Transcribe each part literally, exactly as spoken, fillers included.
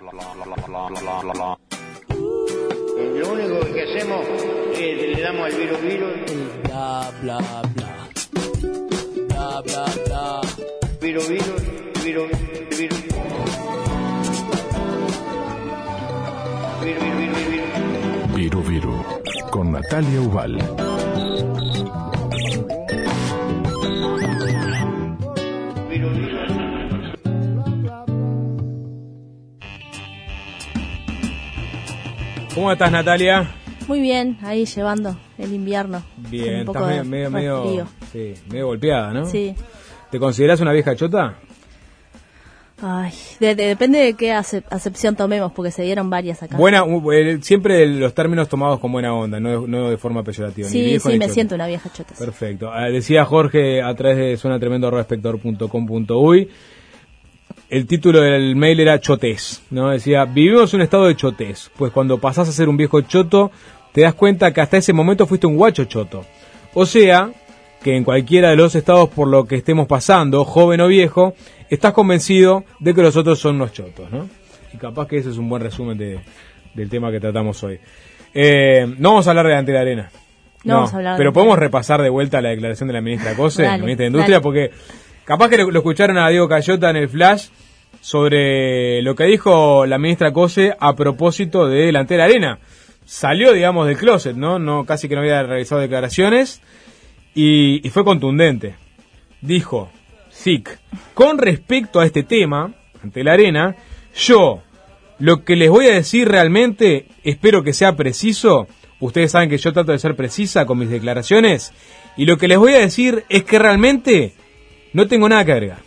Lo único que hacemos es le damos al virus virus. Bla, bla, bla. Bla, bla, bla. Virus virus, virus virus. Virus virus, virus. Viru Viru, con Natalia Ubal. Virus virus. ¿Cómo estás, Natalia? Muy bien, ahí llevando el invierno. Bien, un poco estás medio, de medio, medio, resfrío. sí, medio golpeada, ¿no? Sí. ¿Te considerás una vieja chota? Ay, de, de- depende de qué acep- acepción tomemos, porque se dieron varias acá. Buena, uh, eh, siempre los términos tomados con buena onda, no de, no de forma peyorativa. ni Sí, viejo sí, ni me chota. siento una vieja chota. sí. Perfecto. Ah, decía Jorge a través de suena tremendo arroba espectador punto com punto uy. El título del mail era chotés, ¿no? Decía, vivimos un estado de chotés, pues cuando pasás a ser un viejo choto, te das cuenta que hasta ese momento fuiste un guacho choto. O sea, que en cualquiera de los estados por lo que estemos pasando, joven o viejo, estás convencido de que los otros son unos chotos, ¿no? Y capaz que ese es un buen resumen de, del tema que tratamos hoy. Eh, no vamos a hablar de Ante la Arena. No vamos a hablar de pero Ante podemos la Arena. repasar de vuelta la declaración de la ministra Cose, Dale, la ministra de Industria, dale. porque capaz que lo, lo escucharon a Diego Cayota en el Flash sobre lo que dijo la ministra Cose a propósito de la Ante la Arena. Salió, digamos, del closet, ¿no? No, casi que no había realizado declaraciones y, y fue contundente. Dijo, S I C, con respecto a este tema, Ante la Arena, yo, lo que les voy a decir realmente, espero que sea preciso. Ustedes saben que yo trato de ser precisa con mis declaraciones. Y lo que les voy a decir es que realmente no tengo nada que agregar.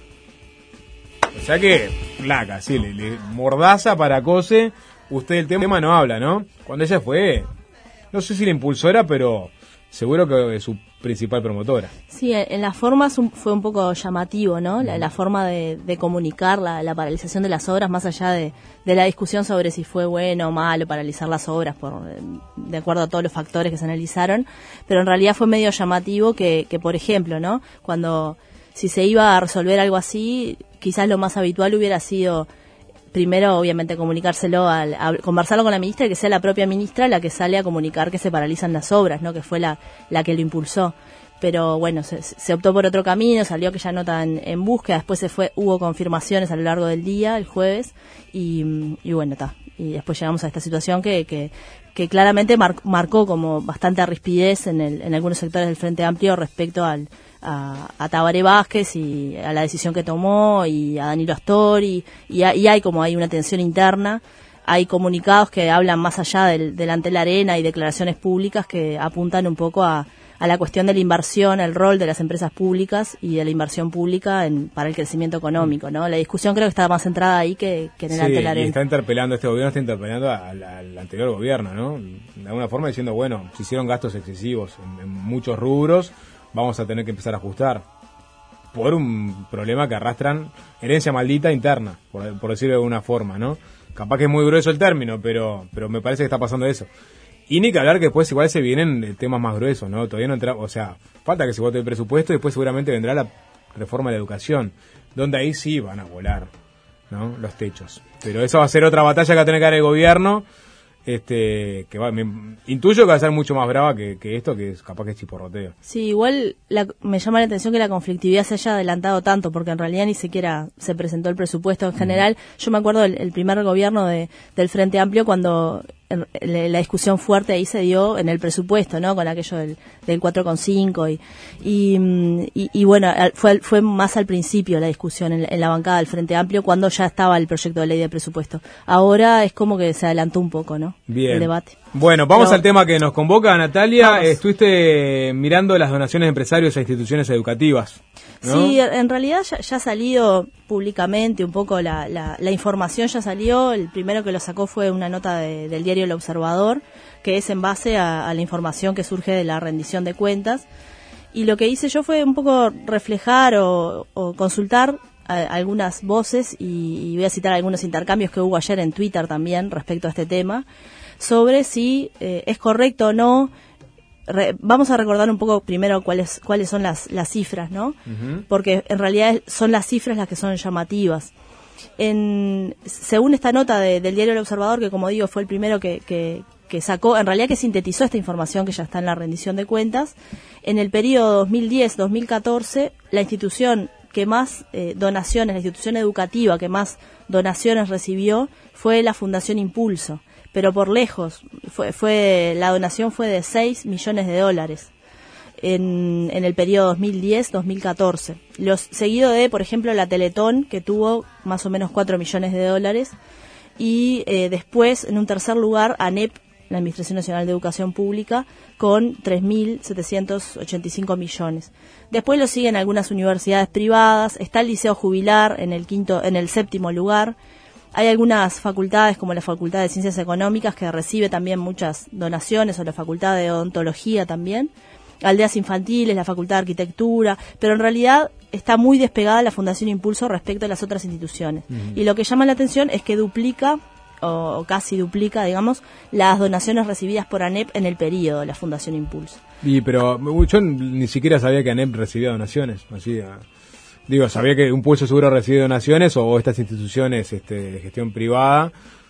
O sea que, placa, sí, le, le- mordaza para Cose. Usted del tema no habla, ¿no? Cuando ella fue, no sé si la impulsora, pero seguro que es su principal promotora. Sí, en las formas un- fue un poco llamativo, ¿no? La, la forma de, de comunicar la, la paralización de las obras, más allá de, de la discusión sobre si fue bueno o malo paralizar las obras, por de acuerdo a todos los factores que se analizaron, pero en realidad fue medio llamativo que, que por ejemplo, ¿no? Cuando, si se iba a resolver algo así, quizás lo más habitual hubiera sido primero, obviamente, comunicárselo, al, a, conversarlo con la ministra y que sea la propia ministra la que sale a comunicar que se paralizan las obras, ¿no? Que fue la, la que lo impulsó. Pero bueno, se, se optó por otro camino, salió aquella nota en, en búsqueda, después se fue, hubo confirmaciones a lo largo del día, el jueves, y, y bueno, está. Y después llegamos a esta situación que, que, que claramente mar, marcó como bastante rispidez en, el, en algunos sectores del Frente Amplio respecto al, a, a Tabaré Vázquez y a la decisión que tomó, y a Danilo Astori, y, a- y hay como hay una tensión interna. Hay comunicados que hablan más allá del, del Ante la Arena y declaraciones públicas que apuntan un poco a, a la cuestión de la inversión, el rol de las empresas públicas y de la inversión pública en, para el crecimiento económico, ¿no? La discusión creo que está más centrada ahí que, que en el Sí, Ante la y Arena. está interpelando, este gobierno está interpelando al, al anterior gobierno, ¿no? De alguna forma diciendo, bueno, se hicieron gastos excesivos en, en muchos rubros, vamos a tener que empezar a ajustar. Por un problema que arrastran herencia maldita interna, por, por decirlo de alguna forma, ¿no? Capaz que es muy grueso el término, pero pero me parece que está pasando eso. Y ni que hablar que después igual se vienen temas más gruesos, ¿no? Todavía no entra, o sea, falta que se vote el presupuesto y después seguramente vendrá la reforma de la educación, donde ahí sí van a volar, ¿no? Los techos. Pero eso va a ser otra batalla que va a tener que dar el gobierno, este, que va, me, intuyo que va a ser mucho más brava que, que esto, que es capaz que es chiporroteo. Sí, igual la- me llama la atención que la conflictividad se haya adelantado tanto, porque en realidad ni siquiera se presentó el presupuesto en general. Yo me acuerdo del el primer gobierno de, del Frente Amplio cuando en- le- la discusión fuerte ahí se dio en el presupuesto, ¿no? Con aquello del, del cuatro coma cinco y, y, mm, y, y bueno, al- fue, fue más al principio la discusión en, en la bancada del Frente Amplio cuando ya estaba el proyecto de ley de presupuesto. Ahora es como que se adelantó un poco, ¿no? Bien. El debate. Bueno, vamos Pero- al tema que nos convoca, Natalia. Vamos. Estuviste mirando las donaciones de empresarios a instituciones educativas, ¿no? Sí, en realidad ya, ya ha salido públicamente un poco la, la, la información, ya salió. El primero que lo sacó fue una nota de- del diario El Observador, que es en base a, a la información que surge de la rendición de cuentas. Y lo que hice yo fue un poco reflejar o, o consultar a- algunas voces, y, y voy a citar algunos intercambios que hubo ayer en Twitter también respecto a este tema, sobre si eh, es correcto o no. Re- vamos a recordar un poco primero cuáles cuáles son las, las cifras, ¿no? Ujú. Porque en realidad son las cifras las que son llamativas. En, según esta nota de, del diario El Observador, que como digo fue el primero que, que, que sacó, en realidad que sintetizó esta información que ya está en la rendición de cuentas, en el periodo dos mil diez dos mil catorce, la institución que más eh, donaciones, la institución educativa que más donaciones recibió fue la Fundación Impulso, pero por lejos, fue, fue la donación fue de seis millones de dólares. En, en el periodo dos mil diez dos mil catorce. Los, seguido de, por ejemplo, la Teletón, que tuvo más o menos cuatro millones de dólares. Y eh, después, en un tercer lugar, ANEP, la Administración Nacional de Educación Pública, con tres mil setecientos ochenta y cinco millones. Después lo siguen algunas universidades privadas. Está el Liceo Jubilar en el quinto, en el séptimo lugar. Hay algunas facultades, como la Facultad de Ciencias Económicas, que recibe también muchas donaciones, o la Facultad de Odontología también. Aldeas infantiles, la Facultad de Arquitectura, pero en realidad está muy despegada la Fundación Impulso respecto a las otras instituciones. Uh-huh. Y lo que llama la atención es que duplica, o, o casi duplica, digamos, las donaciones recibidas por ANEP en el periodo de la Fundación Impulso. Y pero yo ni siquiera sabía que ANEP recibía donaciones, así a... Digo, sabía que un Impulso seguro recibe donaciones, o estas instituciones este, de gestión privada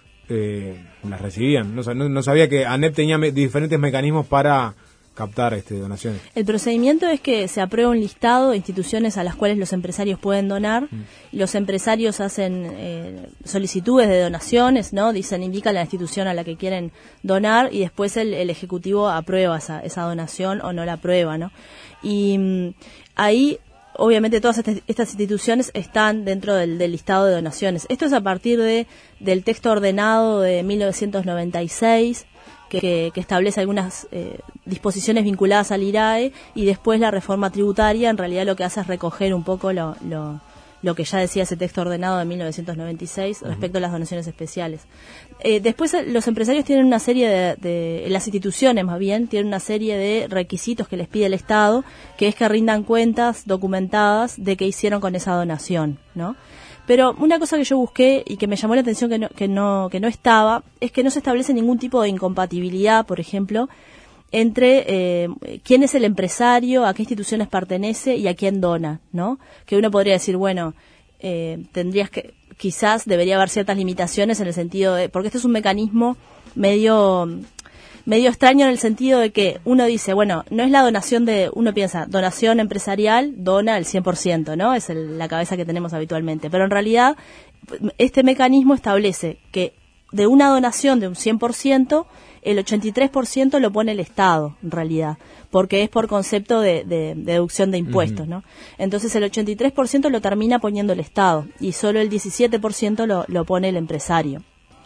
eh, las recibían. No, no, no sabía que ANEP tenía me, diferentes mecanismos para captar este, donaciones. El procedimiento es que se aprueba un listado de instituciones a las cuales los empresarios pueden donar. Mm. Los empresarios hacen eh, solicitudes de donaciones, ¿no? Dicen, indican la institución a la que quieren donar, y después el, el ejecutivo aprueba esa, esa donación o no la aprueba, ¿no? Y mm, ahí, obviamente, todas estas, estas instituciones están dentro del, del listado de donaciones. Esto es a partir de del texto ordenado de mil novecientos noventa y seis, Que, que establece algunas eh, disposiciones vinculadas al I R A E, y después la reforma tributaria en realidad lo que hace es recoger un poco lo, lo, lo que ya decía ese texto ordenado de mil novecientos noventa y seis uh-huh. respecto a las donaciones especiales. Eh, después los empresarios tienen una serie de, de, las instituciones más bien, tienen una serie de requisitos que les pide el Estado, que es que rindan cuentas documentadas de qué hicieron con esa donación, ¿no? Pero una cosa que yo busqué y que me llamó la atención que no, que no, que no estaba, es que no se establece ningún tipo de incompatibilidad, por ejemplo, entre eh, quién es el empresario, a qué instituciones pertenece y a quién dona, ¿no? Que uno podría decir, bueno, eh, tendrías que, quizás debería haber ciertas limitaciones en el sentido de, porque este es un mecanismo medio... medio extraño en el sentido de que uno dice, bueno, no es la donación de, uno piensa, donación empresarial, dona el cien por ciento, ¿no? Es el, la cabeza que tenemos habitualmente. Pero en realidad, este mecanismo establece que de una donación de un cien por ciento, el ochenta y tres por ciento lo pone el Estado, en realidad, porque es por concepto de, de, de deducción de impuestos, ¿no? Entonces el ochenta y tres por ciento lo termina poniendo el Estado, y solo el diecisiete por ciento lo, lo pone el empresario.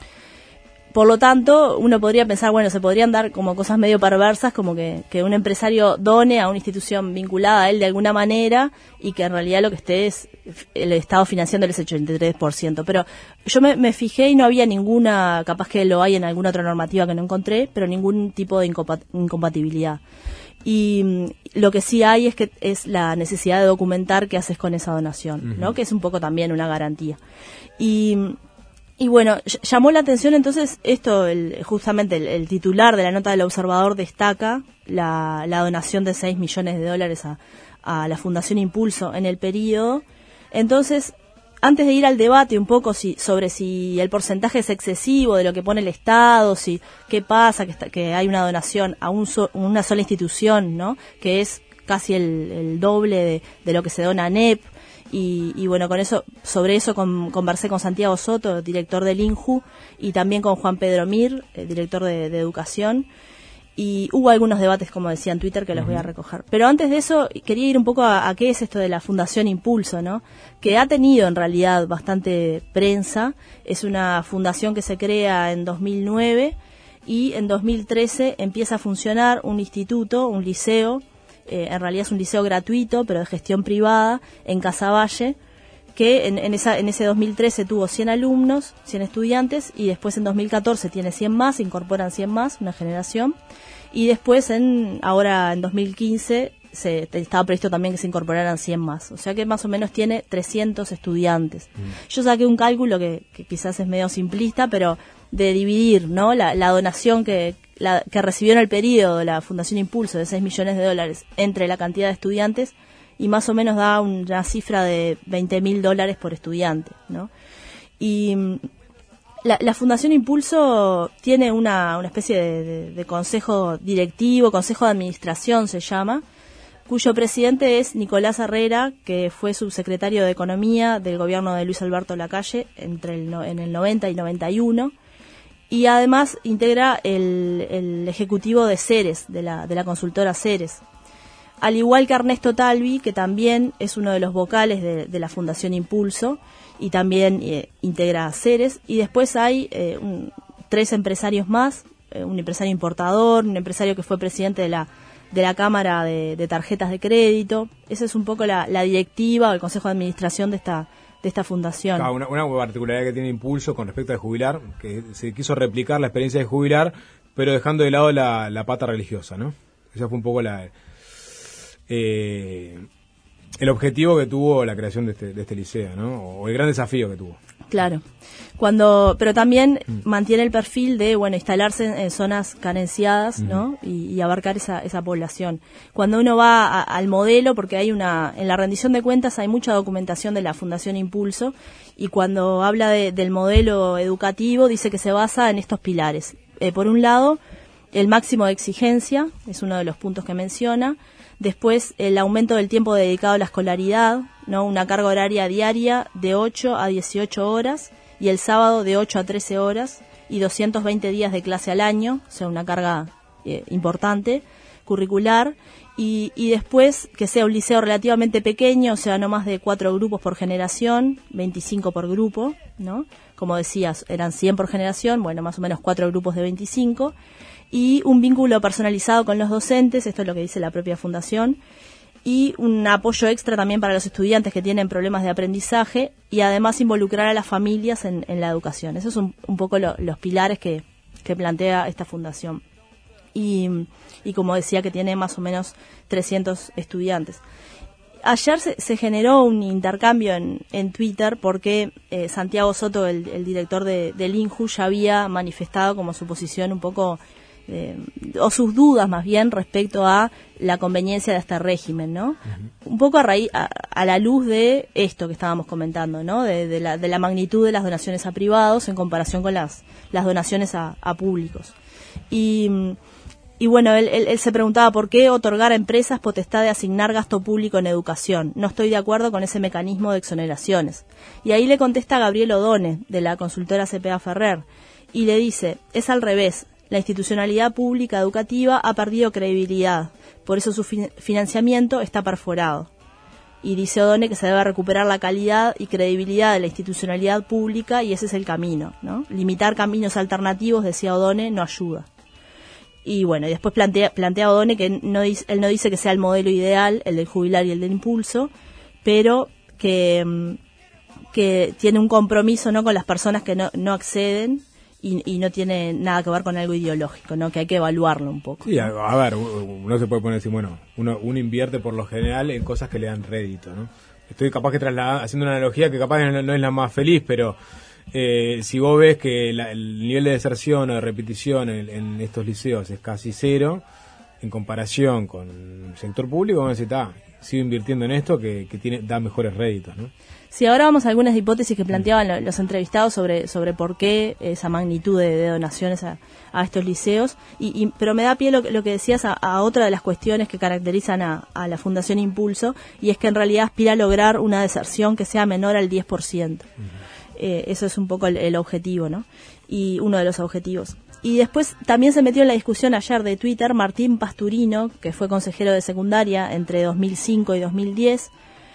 Por lo tanto, uno podría pensar, bueno, se podrían dar como cosas medio perversas, como que, que un empresario done a una institución vinculada a él de alguna manera, y que en realidad lo que esté es el Estado financiando el ochenta y tres por ciento. Pero yo me, me fijé y no había ninguna, capaz que lo hay en alguna otra normativa que no encontré, pero ningún tipo de incompat- incompatibilidad. Y mm, lo que sí hay es que es la necesidad de documentar qué haces con esa donación, uh-huh. ¿no? Que es un poco también una garantía. Y... Y bueno, llamó la atención entonces esto, el, justamente el, el titular de la nota del Observador destaca la, la donación de seis millones de dólares a, a la Fundación Impulso en el periodo. Entonces, antes de ir al debate un poco si, sobre si el porcentaje es excesivo de lo que pone el Estado, si qué pasa, que, está, que hay una donación a un so, una sola institución, ¿no? Que es casi el, el doble de, de lo que se dona a ANEP. Y, y bueno, con eso, sobre eso con, conversé con Santiago Soto, director del INJU, y también con Juan Pedro Mir, eh, director de, de Educación, y hubo algunos debates, como decía en Twitter, que los uh-huh. voy a recoger. Pero antes de eso, quería ir un poco a, a qué es esto de la Fundación Impulso, ¿no? Que ha tenido en realidad bastante prensa. Es una fundación que se crea en dos mil nueve, y en dos mil trece empieza a funcionar un instituto, un liceo, Eh, en realidad es un liceo gratuito, pero de gestión privada, en Casaballe, que en, en, esa, en ese dos mil trece tuvo cien alumnos, cien estudiantes, y después en dos mil catorce tiene cien más, se incorporan cien más, una generación, y después en ahora en dos mil quince se, estaba previsto también que se incorporaran cien más, o sea que más o menos tiene trescientos estudiantes. Mm. Yo saqué un cálculo que, que quizás es medio simplista, pero de dividir, ¿no? la, la donación que La, que recibió en el periodo la Fundación Impulso de seis millones de dólares entre la cantidad de estudiantes, y más o menos da una cifra de veinte mil dólares por estudiante, ¿no? Y la, la Fundación Impulso tiene una, una especie de, de, de consejo directivo, consejo de administración se llama, cuyo presidente es Nicolás Herrera, que fue subsecretario de Economía del gobierno de Luis Alberto Lacalle entre el, en el noventa y noventa y uno, y además integra el, el ejecutivo de Ceres, de la, de la consultora Ceres. Al igual que Ernesto Talvi, que también es uno de los vocales de, de la Fundación Impulso, y también eh, integra a Ceres, y después hay eh, un, tres empresarios más, eh, un empresario importador, un empresario que fue presidente de la de la Cámara de, de Tarjetas de Crédito. Esa es un poco la, la directiva o el Consejo de Administración de esta de esta fundación. Ah, una, una particularidad que tiene Impulso con respecto a jubilar, que se quiso replicar la experiencia de jubilar, pero dejando de lado la, la pata religiosa, ¿no? Esa fue un poco la... Eh, el objetivo que tuvo la creación de este, de este liceo, ¿no? O el gran desafío que tuvo. Claro. Cuando, pero también mm. mantiene el perfil de, bueno, instalarse en, en zonas carenciadas, mm. ¿no? Y, y abarcar esa, esa población. Cuando uno va a, al modelo, porque hay una, en la rendición de cuentas hay mucha documentación de la Fundación Impulso, y cuando habla de, del modelo educativo dice que se basa en estos pilares. Eh, por un lado, el máximo de exigencia, es uno de los puntos que menciona. Después, el aumento del tiempo dedicado a la escolaridad, ¿no? Una carga horaria diaria de ocho a dieciocho horas y el sábado de ocho a trece horas y doscientos veinte días de clase al año, o sea, una carga eh, importante, curricular. Y, y después, que sea un liceo relativamente pequeño, o sea, no más de cuatro grupos por generación, veinticinco por grupo, ¿no? Como decías, eran cien por generación, bueno, más o menos cuatro grupos de veinticinco. Y un vínculo personalizado con los docentes, esto es lo que dice la propia fundación, y un apoyo extra también para los estudiantes que tienen problemas de aprendizaje, y además involucrar a las familias en, en la educación. Esos son un poco lo, los pilares que, que plantea esta fundación. Y, y como decía, que tiene más o menos trescientos estudiantes. Ayer se, se generó un intercambio en, en Twitter porque eh, Santiago Soto, el, el director de, del INJU, ya había manifestado como su posición un poco... Eh, o sus dudas más bien respecto a la conveniencia de este régimen, ¿no? Uh-huh. Un poco a raíz a, a la luz de esto que estábamos comentando, ¿no? De, de, la, de la magnitud de las donaciones a privados en comparación con las las donaciones a, a públicos. Y, y bueno, él, él, él se preguntaba por qué otorgar a empresas potestad de asignar gasto público en educación. No estoy de acuerdo con ese mecanismo de exoneraciones. Y ahí le contesta Gabriel Odone, de la consultora C P A Ferrer, y le dice, es al revés. La institucionalidad pública educativa ha perdido credibilidad, por eso su fin- financiamiento está perforado. Y dice Odone que se debe recuperar la calidad y credibilidad de la institucionalidad pública, y ese es el camino, ¿no? Limitar caminos alternativos, decía Odone, no ayuda. Y bueno, y después plantea, plantea Odone que no, él no dice que sea el modelo ideal, el del jubilar y el del impulso, pero que, que tiene un compromiso, ¿no?, con las personas que no, no acceden. Y, y no tiene nada que ver con algo ideológico, ¿no? Que hay que evaluarlo un poco. Sí, a, a ver, uno se puede poner así, bueno, uno, uno invierte por lo general en cosas que le dan rédito, ¿no? Estoy capaz que trasladando, haciendo una analogía que capaz no, no es la más feliz, pero eh, si vos ves que la, el nivel de deserción o de repetición en, en estos liceos es casi cero, en comparación con el sector público, vamos a decir, ah, sigo invirtiendo en esto que, que tiene da mejores réditos, ¿no? Sí, ahora vamos a algunas hipótesis que planteaban los entrevistados sobre sobre por qué esa magnitud de, de donaciones a, a estos liceos, y, y pero me da pie lo, lo que decías a, a otra de las cuestiones que caracterizan a, a la Fundación Impulso, y es que en realidad aspira a lograr una deserción que sea menor al diez por ciento. Uh-huh. Eh, eso es un poco el, el objetivo, ¿no? Y uno de los objetivos. Y después también se metió en la discusión ayer de Twitter Martín Pasturino, que fue consejero de secundaria entre dos mil cinco y dos mil diez,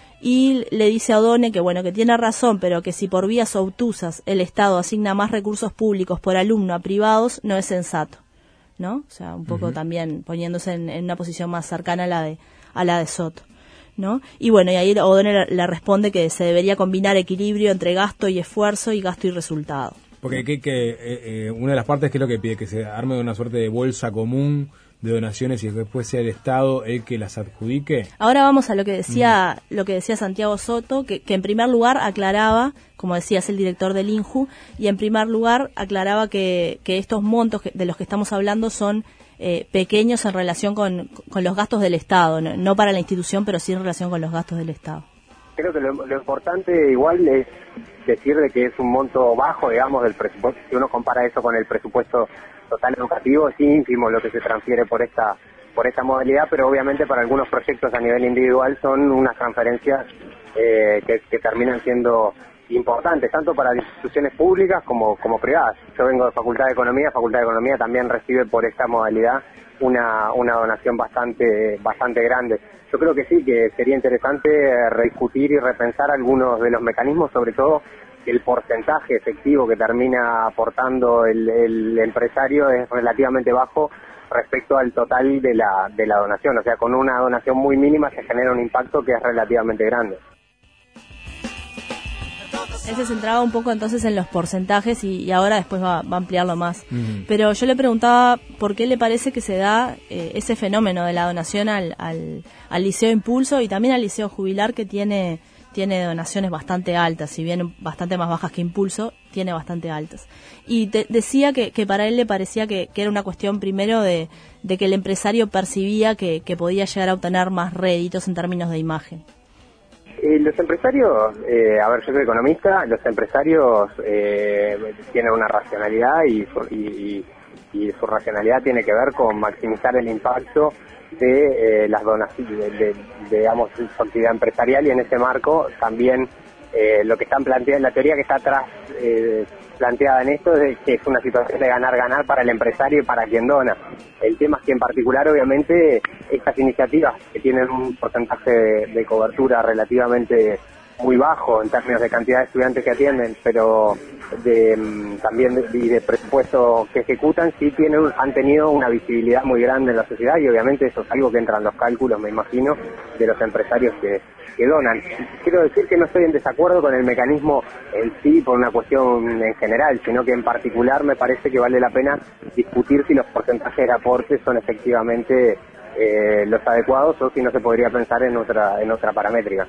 y le dice a Odone que bueno, que tiene razón, pero que si por vías obtusas el Estado asigna más recursos públicos por alumno a privados, no es sensato, ¿no? O sea, un poco uh-huh. también poniéndose en, en una posición más cercana a la de a la de Soto, ¿no? Y bueno, y ahí Odone le, le responde que se debería combinar equilibrio entre gasto y esfuerzo y gasto y resultado. Porque que, que eh, eh, una de las partes que es lo que pide, que se arme una suerte de bolsa común de donaciones y después sea el Estado el que las adjudique. Ahora vamos a lo que decía mm. lo que decía Santiago Soto, que, que en primer lugar aclaraba, como decías, el director del INJU, y en primer lugar aclaraba que, que estos montos que, de los que estamos hablando son eh, pequeños en relación con, con los gastos del Estado, no, no para la institución, pero sí en relación con los gastos del Estado. Creo que lo, lo importante igual es decir de que es un monto bajo, digamos, del presupuesto. Si uno compara eso con el presupuesto total educativo, es ínfimo lo que se transfiere por esta por esta modalidad, pero obviamente para algunos proyectos a nivel individual son unas transferencias eh, que, que terminan siendo importantes, tanto para instituciones públicas como, como privadas. Yo vengo de Facultad de Economía, Facultad de Economía también recibe por esta modalidad una, una donación bastante, bastante grande. Yo creo que sí, que sería interesante rediscutir y repensar algunos de los mecanismos, sobre todo el porcentaje efectivo que termina aportando el, el empresario es relativamente bajo respecto al total de la, de la donación. O sea, con una donación muy mínima se genera un impacto que es relativamente grande. Él se centraba un poco entonces en los porcentajes y, y ahora después va, va a ampliarlo más. Mm. Pero yo le preguntaba por qué le parece que se da eh, ese fenómeno de la donación al, al, al Liceo Impulso y también al Liceo Jubilar, que tiene tiene donaciones bastante altas, si bien bastante más bajas que Impulso, tiene bastante altas. Y te, decía que, que para él le parecía que, que era una cuestión primero de, de que el empresario percibía que, que podía llegar a obtener más réditos en términos de imagen. Eh, los empresarios, eh, a ver, yo soy economista, los empresarios eh, tienen una racionalidad y su, y, y, y su racionalidad tiene que ver con maximizar el impacto de eh, las donaciones, de, de, de, digamos, su actividad empresarial, y en ese marco también eh, lo que están planteando, la teoría que está atrás eh, planteada en esto es que es una situación de ganar-ganar para el empresario y para quien dona. El tema es que en particular, obviamente, estas iniciativas que tienen un porcentaje de, de cobertura relativamente muy bajo en términos de cantidad de estudiantes que atienden, pero de, también de, y de presupuesto que ejecutan, sí tienen, han tenido una visibilidad muy grande en la sociedad, y obviamente eso es algo que entra en los cálculos, me imagino, de los empresarios que, que donan. Quiero decir que no estoy en desacuerdo con el mecanismo en sí por una cuestión en general, sino que en particular me parece que vale la pena discutir si los porcentajes de aportes son efectivamente eh, los adecuados o si no se podría pensar en otra, en otra paramétrica.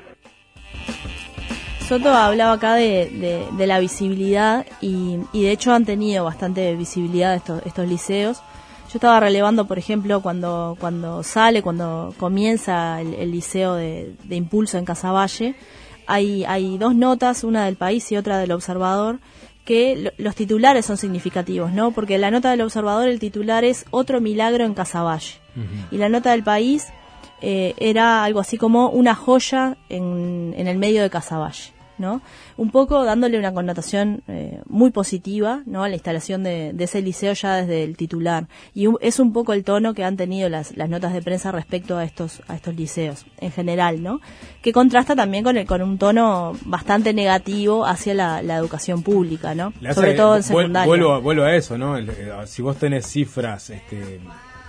Soto hablaba acá de, de, de la visibilidad y, y de hecho han tenido bastante visibilidad estos, estos liceos. Yo estaba relevando, por ejemplo, cuando cuando sale, cuando comienza el, el liceo de, de Impulso en Casaballe, hay, hay dos notas, una del País y otra del Observador, que lo, los titulares son significativos, ¿no? Porque la nota del Observador, el titular es Otro milagro en Casaballe. Uh-huh. Y la nota del País eh, era algo así como Una joya en, en el medio de Casaballe, ¿no? Un poco dándole una connotación eh, muy positiva, ¿no?, a la instalación de, de ese liceo ya desde el titular. Y un, es un poco el tono que han tenido las, las notas de prensa respecto a estos a estos liceos en general, ¿no? Que contrasta también con el, con un tono bastante negativo hacia la, la educación pública, ¿no? La Sobre hace, todo en secundaria. Vuelvo, vuelvo a eso, ¿no? El, eh, si vos tenés cifras este,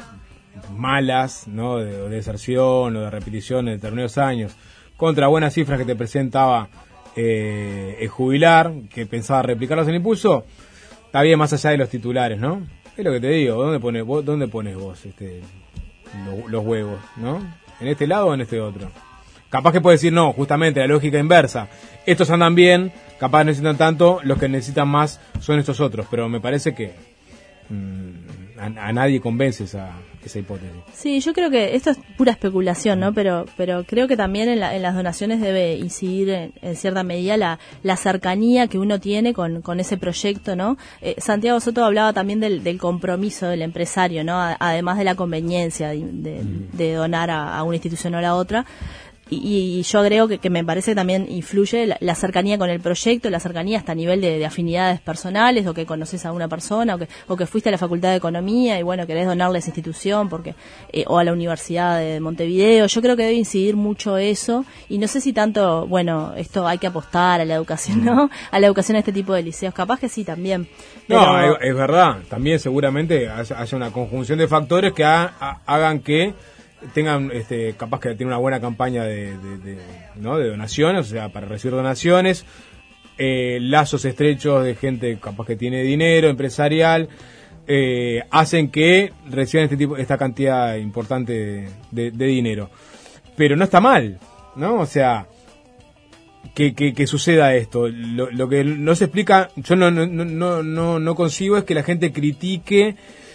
malas, ¿no?, de, de deserción o de repetición de determinados años, contra buenas cifras que te presentaba Eh, el Jubilar, que pensaba replicarlos en Impulso, está bien, más allá de los titulares, ¿no? Es lo que te digo, ¿dónde pones vos, dónde pones vos este, lo, los huevos, ¿no? ¿En este lado o en este otro? Capaz que puedes decir, no, justamente la lógica inversa. Estos andan bien, capaz necesitan tanto, los que necesitan más son estos otros, pero me parece que mmm, a, a nadie convence esa, esa hipótesis. Sí, yo creo que esto es pura especulación, ¿no? Pero pero creo que también en, la, en las donaciones debe incidir en, en cierta medida la, la cercanía que uno tiene con, con ese proyecto, ¿no? Eh, Santiago Soto hablaba también del, del compromiso del empresario, ¿no? A, además de la conveniencia de, de, de donar a, a una institución o a la otra. Y, y yo agrego que, que me parece que también influye la, la cercanía con el proyecto, la cercanía hasta a nivel de, de afinidades personales, o que conoces a una persona, o que, o que fuiste a la Facultad de Economía y bueno, querés donarle a esa institución, porque eh, o a la Universidad de Montevideo. Yo creo que debe incidir mucho eso, y no sé si tanto, bueno, esto hay que apostar a la educación, ¿no? A la educación a este tipo de liceos, capaz que sí también. Pero... No, es, es verdad, también seguramente haya, haya una conjunción de factores que ha, ha, hagan que tengan este capaz que tiene una buena campaña de, de, de no de donaciones, o sea, para recibir donaciones, eh, lazos estrechos de gente capaz que tiene dinero empresarial, eh, hacen que reciban este tipo esta cantidad importante de, de, de dinero. Pero no está mal, ¿no? O sea, que, que, que suceda esto. Lo, lo que no se explica, yo no no no no no consigo es que la gente critique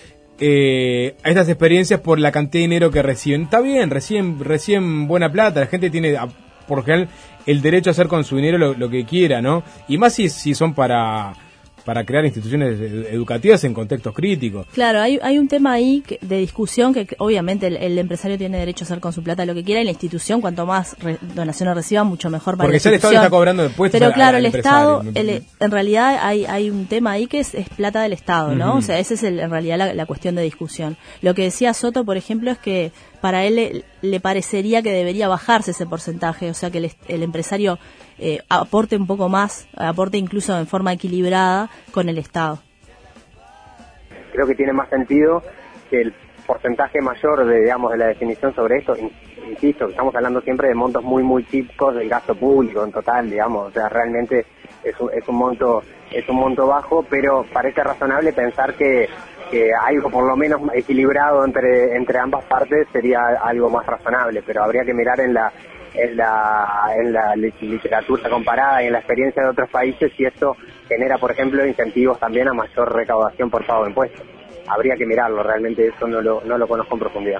Eh, a estas experiencias por la cantidad de dinero que reciben. Está bien, reciben, reciben buena plata, la gente tiene, por lo general, el derecho a hacer con su dinero lo, lo que quiera, ¿no? Y más si, si son para... para crear instituciones educativas en contextos críticos. Claro, hay, hay un tema ahí que, de discusión que obviamente el, el empresario tiene derecho a hacer con su plata lo que quiera y la institución, cuanto más re, donaciones reciba, mucho mejor para Porque la ya el Estado le está cobrando impuestos. Pero a, claro, a, el Estado, el, en realidad hay, hay un tema ahí que es, es plata del Estado, ¿no? Uh-huh. O sea, esa es el, en realidad la, la cuestión de discusión. Lo que decía Soto, por ejemplo, es que para él le, le parecería que debería bajarse ese porcentaje, o sea, que el, el empresario eh, aporte un poco más, aporte incluso en forma equilibrada con el Estado. Creo que tiene más sentido que el porcentaje mayor de, digamos, de la definición sobre esto, insisto, estamos hablando siempre de montos muy, muy chicos del gasto público en total, digamos, o sea, realmente es un, es un monto es un monto bajo, pero parece razonable pensar que, que algo por lo menos equilibrado entre entre ambas partes sería algo más razonable, pero habría que mirar en la en la en la literatura comparada y en la experiencia de otros países si esto genera, por ejemplo, incentivos también a mayor recaudación por pago de impuestos. Habría que mirarlo, realmente eso no lo no lo conozco en profundidad.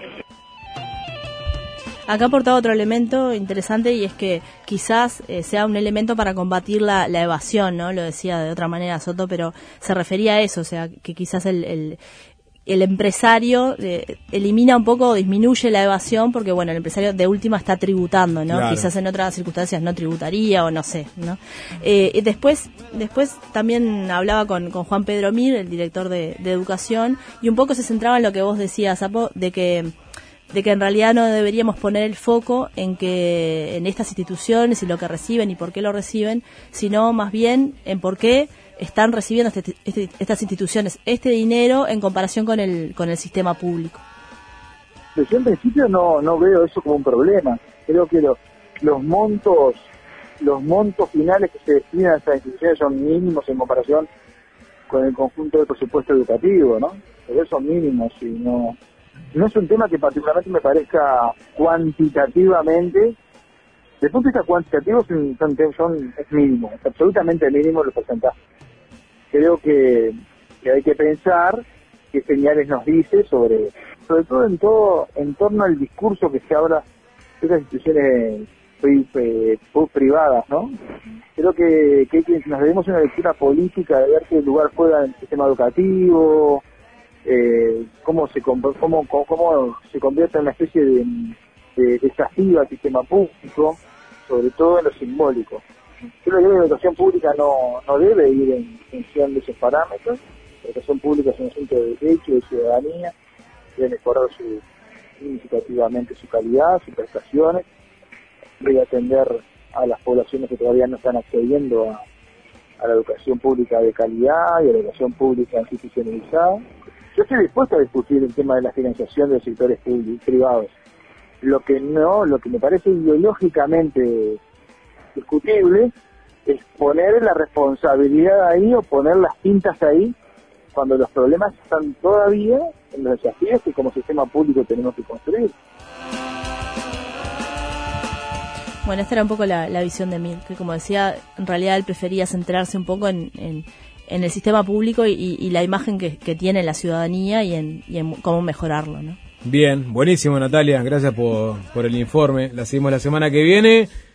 Acá aportaba otro elemento interesante y es que quizás eh, sea un elemento para combatir la, la evasión, ¿no? Lo decía de otra manera Soto, pero se refería a eso, o sea, que quizás el, el, el empresario eh, elimina un poco o disminuye la evasión porque, bueno, el empresario de última está tributando, ¿no? Claro. Quizás en otras circunstancias no tributaría o no sé, ¿no? Eh, y después, después también hablaba con, con Juan Pedro Mir, el director de, de Educación, y un poco se centraba en lo que vos decías, Apo, de que de que en realidad no deberíamos poner el foco en que en estas instituciones y lo que reciben y por qué lo reciben, sino más bien en por qué están recibiendo este, este, estas instituciones este dinero en comparación con el con el sistema público. Yo en principio no no veo eso como un problema. Creo que lo, los montos los montos finales que se destinan a estas instituciones son mínimos en comparación con el conjunto del presupuesto educativo, ¿no? Pero son mínimos y no no es un tema que particularmente me parezca cuantitativamente, desde el punto de vista cuantitativo son, son, son es mínimo, es absolutamente mínimo el porcentaje. Creo que, que hay que pensar qué señales nos dice sobre, sobre todo en todo, en torno al discurso que se habla de esas instituciones pri, pri, privadas, ¿no? Creo que, que, que nos debemos una lectura política de ver qué lugar juega el sistema educativo, Eh, cómo se cómo, cómo, cómo se convierte en una especie de, de desafío al sistema público, sobre todo en lo simbólico. Creo que la educación pública no, no debe ir en función de esos parámetros. La educación pública es un asunto de derecho, de ciudadanía, debe mejorar su, significativamente su calidad, sus prestaciones, debe atender a las poblaciones que todavía no están accediendo a, a la educación pública de calidad y a la educación pública institucionalizada. Yo estoy dispuesto a discutir el tema de la financiación de los sectores públicos, privados. Lo que no, lo que me parece ideológicamente discutible es poner la responsabilidad ahí o poner las tintas ahí cuando los problemas están todavía en los desafíos que como sistema público tenemos que construir. Bueno, esta era un poco la, la visión de Mir, que como decía, en realidad él prefería centrarse un poco en, en en el sistema público y, y la imagen que, que tiene la ciudadanía y en, y en cómo mejorarlo, ¿no? Bien, buenísimo, Natalia, gracias por, por el informe. La seguimos la semana que viene.